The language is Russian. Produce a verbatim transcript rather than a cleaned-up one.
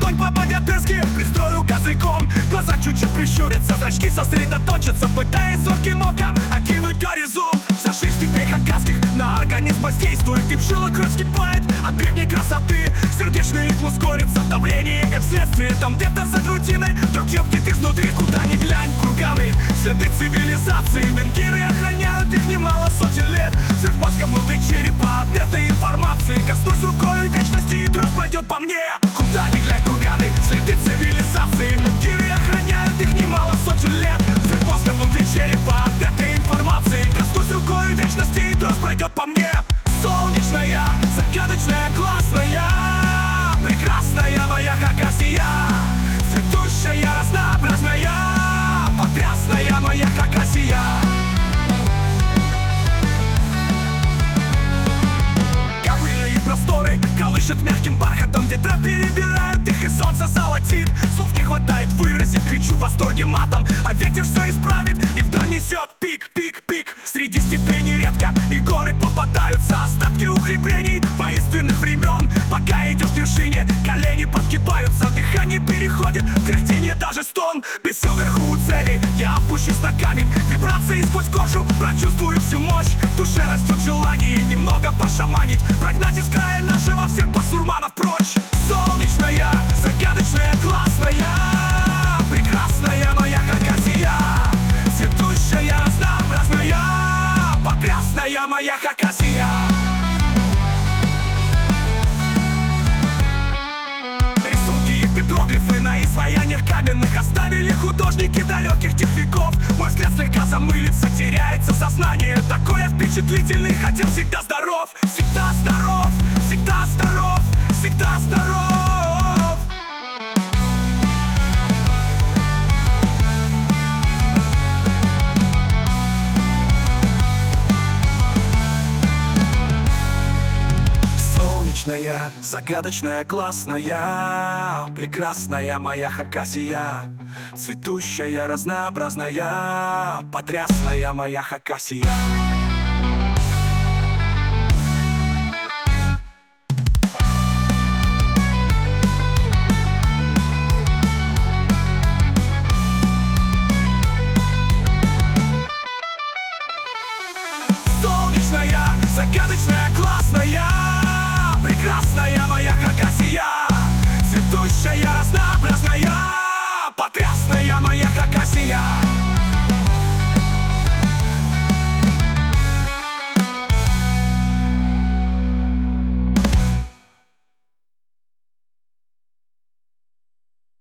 ладонь по-богатырски пристрою козырьком. Глаза чуть-чуть прищурятся, зрачки сосредоточатся, пытаясь зорким оком окинуть горизонт. За шесть степей хакасских на организм воздействует, и в жилах кровь вскипает от древней красоты. Сердечный ритм ускорится, давление как следствие. Там где-то за грудиной вдруг теплит изнутри. Куда ни глянь, кругами следы цивилизации. Менгиры охраняют их немало сотен лет. Взрыв мозга внутри черепа от этой информации. Коснусь рукой вечности, и дрожь пойдет по мне. Куда ни глянь, кругами следы цивилизации. Менгиры охраняют их немало сотен лет. Взрыв мозга внутри черепа от этой информации. Коснусь рукой вечности, и дрожь пройдет по мне. Солнечная, загадочная, классная, прекрасная моя Хакасия. Цветущая, разнообразная, потрясная моя Хакасия. Ковыльные просторы колышет мягким бархатом. Ветра перебирают их, и солнце золотит. Слов не хватает выразить, кричу в восторге матом. А ветер все исправит и вдаль несет пик, пик, пик. Среди степей нередко и горы попадаются остатки укреплений воинственных времен. Пока идешь в вершине, колени подкипаются, дыхание переходит в кряхтение, даже стон. Без сил вверху у цели я опущусь на камень. Вибрации сквозь кожу прочувствую всю мощь. В душе растет желание немного пошаманить, прогнать из края нашего всех басурманов прочь. Солнечная, загадочная, классная, прекрасная моя Хакасия. Цветущая, разнообразная, потрясная моя Хакасия. Рисунки и петроглифы на изваяниях каменных оставили художники далеких тех веков. Мой взгляд слегка замылится, теряется сознание. Такой я впечатлительный, хотя всегда здоров. Всегда здоров, всегда здоров, всегда здоров. Солнечная, загадочная, классная, прекрасная моя Хакасия. Цветущая, разнообразная, потрясная моя Хакасия.